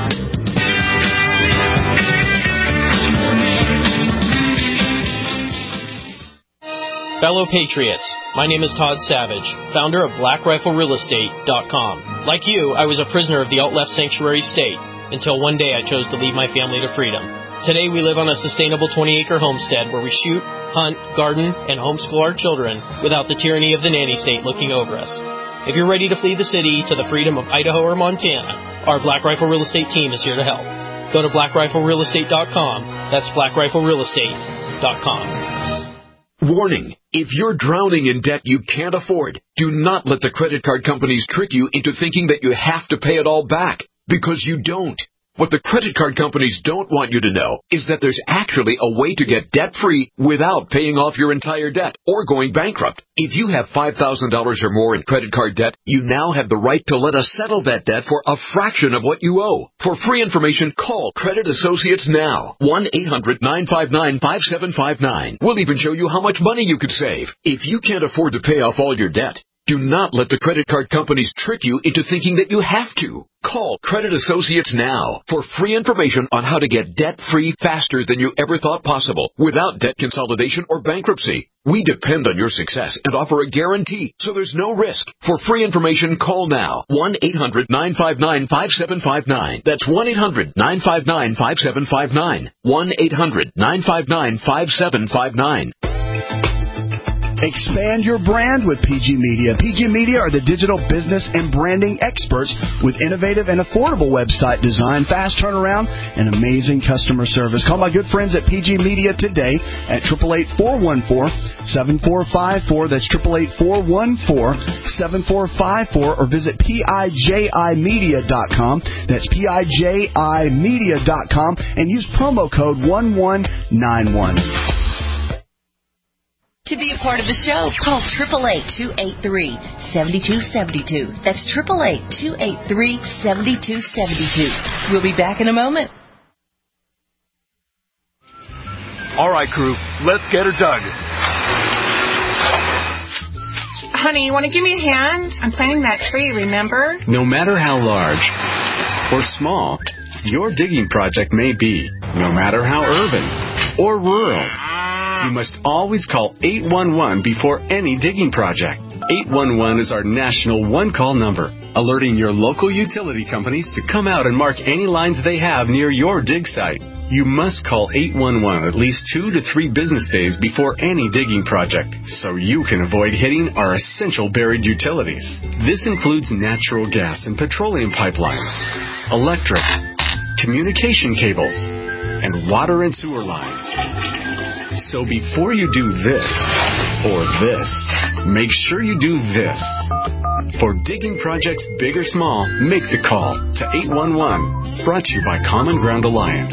Fellow Patriots, my name is Todd Savage, founder of Black Rifle Real Estate dot com. Like you, I was a prisoner of the alt-left sanctuary state until one day I chose to lead my family to freedom. Today we live on a sustainable twenty-acre homestead where we shoot, hunt, garden, and homeschool our children without the tyranny of the nanny state looking over us. If you're ready to flee the city to the freedom of Idaho or Montana, our Black Rifle Real Estate team is here to help. Go to Black Rifle Real Estate dot com. That's Black Rifle Real Estate dot com. Warning. If you're drowning in debt you can't afford, do not let the credit card companies trick you into thinking that you have to pay it all back, because you don't. What the credit card companies don't want you to know is that there's actually a way to get debt-free without paying off your entire debt or going bankrupt. If you have five thousand dollars or more in credit card debt, you now have the right to let us settle that debt for a fraction of what you owe. For free information, call Credit Associates now. one eight hundred nine five nine five seven five nine. We'll even show you how much money you could save. If you can't afford to pay off all your debt, do not let the credit card companies trick you into thinking that you have to. Call Credit Associates now for free information on how to get debt-free faster than you ever thought possible without debt consolidation or bankruptcy. We depend on your success and offer a guarantee, so there's no risk. For free information, call now. one eight hundred nine five nine five seven five nine. That's one eight hundred nine five nine five seven five nine. one eight hundred nine five nine five seven five nine. Expand your brand with P G Media. P G Media are the digital business and branding experts with innovative and affordable website design, fast turnaround, and amazing customer service. Call my good friends at P G Media today at eight eight eight, four one four, seven four five four. That's eight eight eight, four one four, seven four five four. Or visit P I J I media dot com. That's P I J I media dot com and use promo code one one nine one. To be a part of the show, call eight eight eight, two eight three, seven two seven two. That's eight eight eight, two eight three, seven two seven two. We'll be back in a moment. All right, crew, let's get her dug. Honey, you want to give me a hand? I'm planting that tree, remember? No matter how large or small your digging project may be, no matter how urban or rural, you must always call eight one one before any digging project. eight one one is our national one-call number, alerting your local utility companies to come out and mark any lines they have near your dig site. You must call eight one one at least two to three business days before any digging project, so you can avoid hitting our essential buried utilities. This includes natural gas and petroleum pipelines, electric, communication cables, and water and sewer lines. So before you do this or this, make sure you do this. For digging projects big or small, make the call to eight one one. Brought to you by Common Ground Alliance.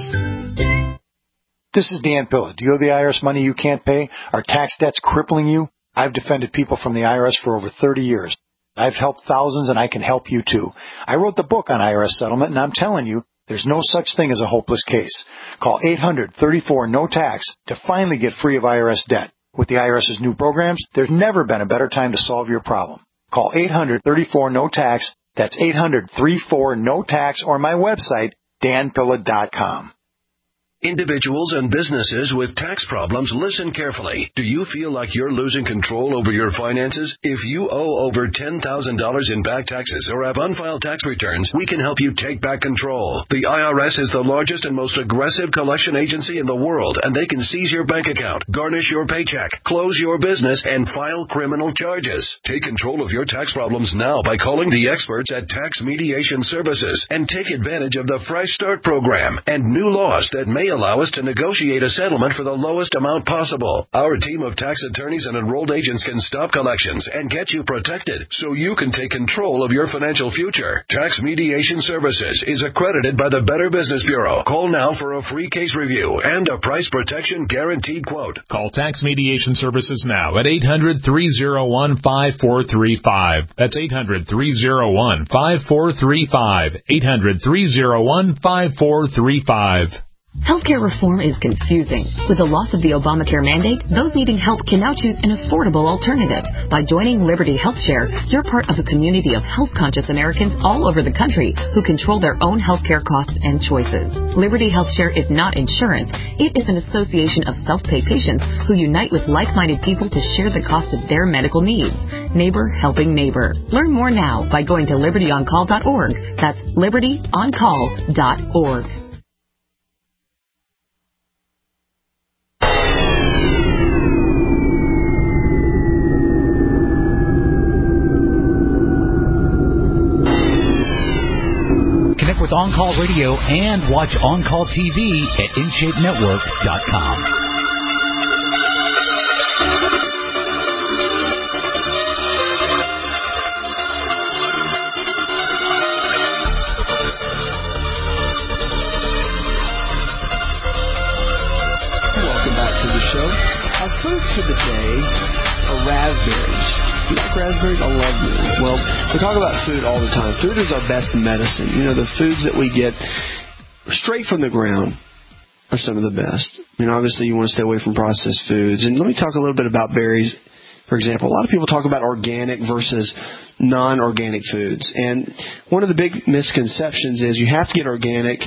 This is Dan Pilla. Do you owe the I R S money you can't pay? Are tax debts crippling you? I've defended people from the I R S for over thirty years. I've helped thousands, and I can help you too. I wrote the book on I R S settlement, and I'm telling you, there's no such thing as a hopeless case. Call eight hundred, thirty-four, no tax to finally get free of I R S debt. With the IRS's new programs, there's never been a better time to solve your problem. Call eight hundred, thirty-four, no tax. That's eight hundred, thirty-four, no tax, or my website, dan pilla dot com. Individuals and businesses with tax problems, listen carefully. Do you feel like you're losing control over your finances? If you owe over ten thousand dollars in back taxes or have unfiled tax returns, we can help you take back control. The I R S is the largest and most aggressive collection agency in the world, and they can seize your bank account, garnish your paycheck, close your business, and file criminal charges. Take control of your tax problems now by calling the experts at Tax Mediation Services and take advantage of the Fresh Start program and new laws that may allow us to negotiate a settlement for the lowest amount possible. Our team of tax attorneys and enrolled agents can stop collections and get you protected so you can take control of your financial future. Tax Mediation Services is accredited by the Better Business Bureau. Call now for a free case review and a price protection guaranteed quote. Call Tax Mediation Services now at eight hundred, three oh one, five four three five. That's eight hundred, three oh one, five four three five. eight hundred, three oh one, five four three five. Healthcare reform is confusing. With the loss of the Obamacare mandate, those needing help can now choose an affordable alternative. By joining Liberty HealthShare, you're part of a community of health-conscious Americans all over the country who control their own healthcare costs and choices. Liberty HealthShare is not insurance. It is an association of self-pay patients who unite with like-minded people to share the cost of their medical needs. Neighbor helping neighbor. Learn more now by going to liberty on call dot org. That's liberty on call dot org. Connect with On Call Radio and watch On Call T V at in shape network dot com. Welcome back to the show. Our food for the day are raspberries. You like raspberries? I love them. Well, we talk about food all the time. Food is our best medicine. You know, the foods that we get straight from the ground are some of the best. I mean, obviously, you want to stay away from processed foods. And let me talk a little bit about berries. For example, a lot of people talk about organic versus non-organic foods. And one of the big misconceptions is you have to get organic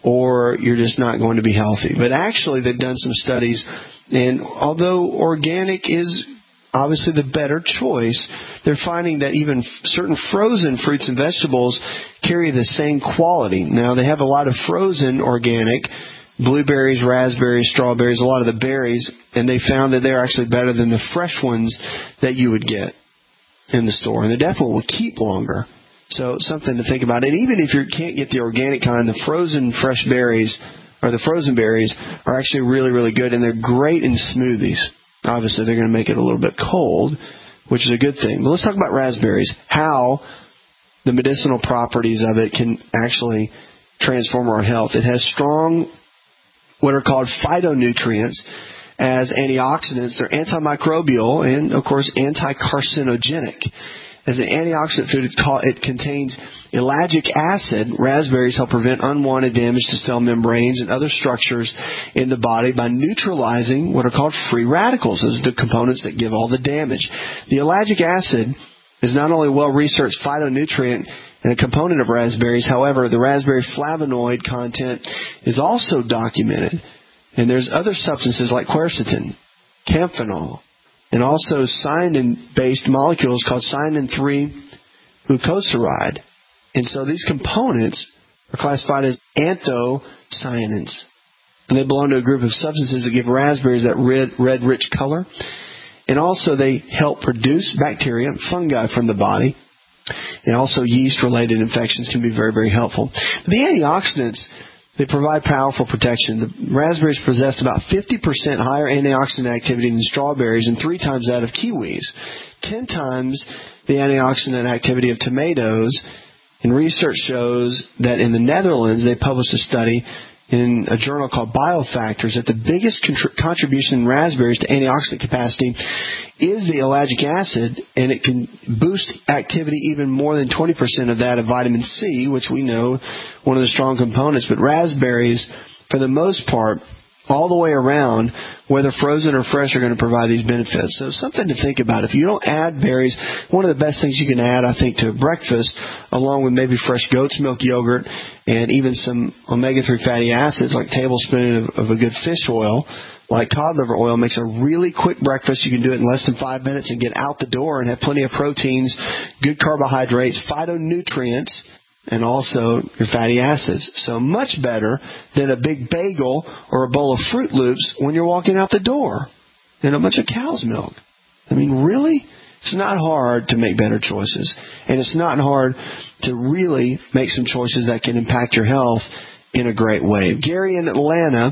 or you're just not going to be healthy. But actually, they've done some studies, and although organic is obviously the better choice, they're finding that even certain frozen fruits and vegetables carry the same quality. Now, they have a lot of frozen organic, blueberries, raspberries, strawberries, a lot of the berries, and they found that they're actually better than the fresh ones that you would get in the store. And they definitely will keep longer. So something to think about. And even if you can't get the organic kind, the frozen fresh berries or the frozen berries are actually really, really good, and they're great in smoothies. Obviously, they're going to make it a little bit cold, which is a good thing. But let's talk about raspberries, how the medicinal properties of it can actually transform our health. It has strong, what are called phytonutrients as antioxidants. They're antimicrobial and, of course, anti-carcinogenic. As an antioxidant food, it contains ellagic acid. Raspberries help prevent unwanted damage to cell membranes and other structures in the body by neutralizing what are called free radicals. Those are the components that give all the damage. The ellagic acid is not only a well-researched phytonutrient and a component of raspberries. However, the raspberry flavonoid content is also documented. And there's other substances like quercetin, kaemphenol, and also cyanin-based molecules called cyanin three glucosamide. And so these components are classified as anthocyanins. And they belong to a group of substances that give raspberries that red, red rich color. And also they help produce bacteria, fungi from the body. And also yeast-related infections can be very, very helpful. The antioxidants, they provide powerful protection. The raspberries possess about fifty percent higher antioxidant activity than strawberries and three times that of kiwis, ten times the antioxidant activity of tomatoes. And research shows that in the Netherlands, they published a study in a journal called Biofactors that the biggest contr- contribution in raspberries to antioxidant capacity is the ellagic acid, and it can boost activity even more than twenty percent of that of vitamin C, which we know one of the strong components. But raspberries, for the most part, all the way around, whether frozen or fresh, are going to provide these benefits. So something to think about. If you don't add berries, one of the best things you can add, I think, to breakfast, along with maybe fresh goat's milk yogurt and even some omega three fatty acids, like a tablespoon of, of a good fish oil, like cod liver oil, makes a really quick breakfast. You can do it in less than five minutes and get out the door and have plenty of proteins, good carbohydrates, phytonutrients, and also your fatty acids. So much better than a big bagel or a bowl of Fruit Loops when you're walking out the door and a bunch of cow's milk. I mean, really? It's not hard to make better choices. And it's not hard to really make some choices that can impact your health in a great way. Gary in Atlanta,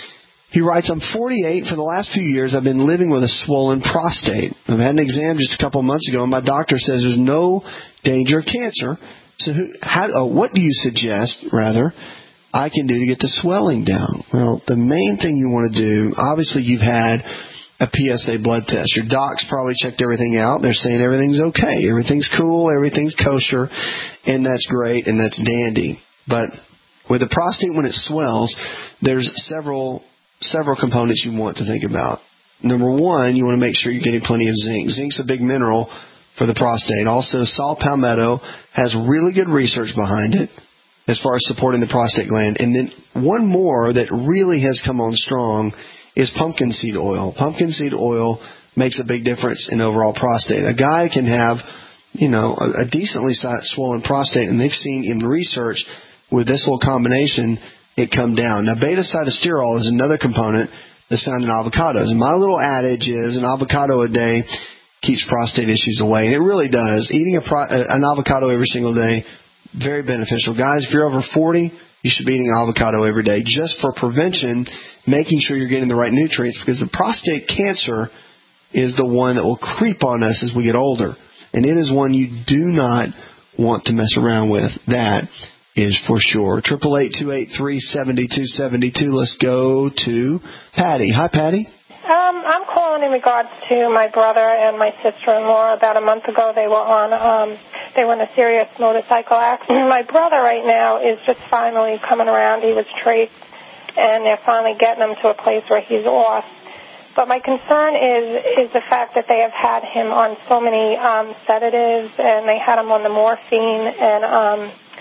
he writes, I'm forty-eight. For the last few years, I've been living with a swollen prostate. I've had an exam just a couple of months ago, and my doctor says there's no danger of cancer. So who, how, oh, what do you suggest, rather, I can do to get the swelling down? Well, the main thing you want to do, obviously you've had a P S A blood test. Your doc's probably checked everything out. They're saying everything's okay. Everything's cool. Everything's kosher. And that's great. And that's dandy. But With the prostate, when it swells, there's several several components you want to think about. Number one, you want to make sure you're getting plenty of zinc. Zinc's a big mineral for the prostate. Also, saw palmetto has really good research behind it as far as supporting the prostate gland. And then one more that really has come on strong is pumpkin seed oil. Pumpkin seed oil makes a big difference in overall prostate. A guy can have, you know, a, a decently swollen prostate, and they've seen in research with this little combination, it come down. Now, beta-cytosterol is another component that's found in avocados. And my little adage is an avocado a day keeps prostate issues away. And it really does. Eating a pro- an avocado every single day, very beneficial. Guys, if you're over forty, you should be eating avocado every day just for prevention, making sure you're getting the right nutrients, because the prostate cancer is the one that will creep on us as we get older. And it is one you do not want to mess around with. That is for sure. eight eight eight, two eight three, seven two seven two. Let's go to Patty. Hi, Patty. Um, I'm calling in regards to my brother and my sister-in-law. About a month ago, they were on, um, they were in a serious motorcycle accident. My brother right now is just finally coming around. He was traced, and they're finally getting him to a place where he's off. But my concern is is the fact that they have had him on so many um, sedatives, and they had him on the morphine, and um,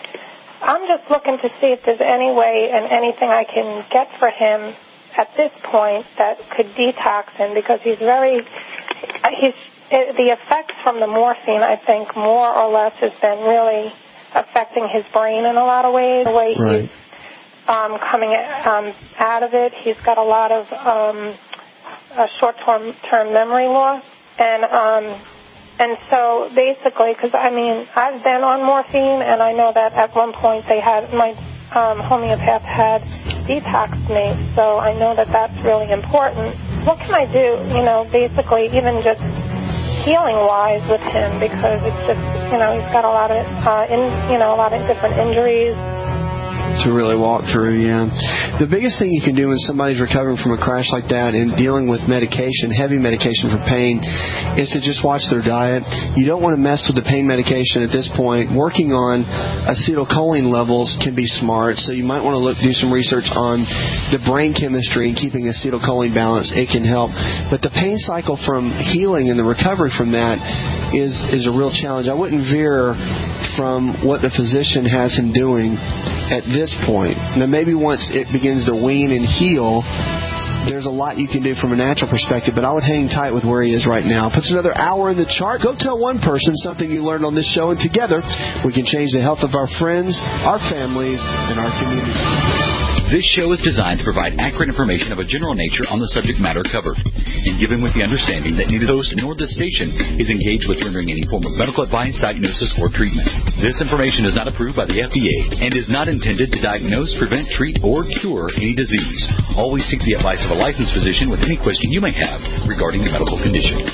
I'm just looking to see if there's any way and anything I can get for him at this point that could detox him, because he's very, he's, the effects from the morphine, I think, more or less has been really affecting his brain in a lot of ways. The way right. he's um, coming um, out of it, he's got a lot of um, a short-term term memory loss. And um, and so basically, because, I mean, I've been on morphine, and I know that at one point they had, my um, homeopath had detoxed me, so I know that that's really important. What can I do, you know, basically even just healing-wise with him, because it's just, you know, he's got a lot of, uh, in, you know, a lot of different injuries. To really walk through, yeah. The biggest thing you can do when somebody's recovering from a crash like that and dealing with medication, heavy medication for pain, is to just watch their diet. You don't want to mess with the pain medication at this point. Working on acetylcholine levels can be smart, so you might want to look do some research on the brain chemistry and keeping acetylcholine balanced. It can help. But the pain cycle from healing and the recovery from that is, is a real challenge. I wouldn't veer from what the physician has him doing at this point. Now, maybe once it begins to wean and heal, there's a lot you can do from a natural perspective, but I would hang tight with where he is right now. Puts another hour in the chart. Go tell one person something you learned on this show, and together we can change the health of our friends, our families, and our community. This show is designed to provide accurate information of a general nature on the subject matter covered, and given with the understanding that neither the host nor the station is engaged with rendering any form of medical advice, diagnosis, or treatment. This information is not approved by the F D A and is not intended to diagnose, prevent, treat, or cure any disease. Always seek the advice of a licensed physician with any question you may have regarding a medical condition.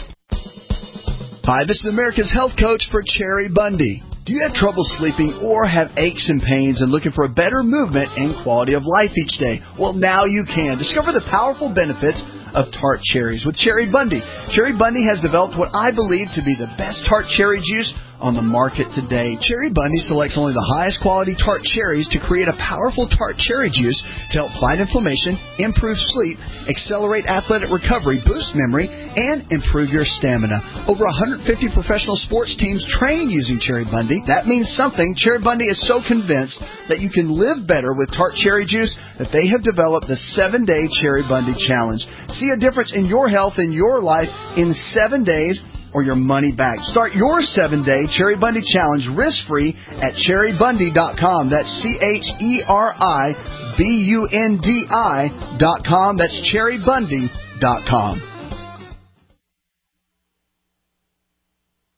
Hi, this is America's Health Coach for Cherry Bundy. Do you have trouble sleeping or have aches and pains and looking for a better movement and quality of life each day? Well, now you can. Discover the powerful benefits of tart cherries with Cherry Bundy. Cherry Bundy has developed what I believe to be the best tart cherry juice on the market today. Cherry Bundy selects only the highest quality tart cherries to create a powerful tart cherry juice to help fight inflammation, improve sleep, accelerate athletic recovery, boost memory, and improve your stamina. Over one hundred fifty professional sports teams train using Cherry Bundy. That means something. Cherry Bundy is so convinced that you can live better with tart cherry juice that they have developed the seven-day Cherry Bundy Challenge. See a difference in your health and your life in seven days or your money back. Start your seven-day Cherry Bundy Challenge risk-free at cherry bundy dot com. That's C H E R I B U N D I dot com. That's cherry bundy dot com.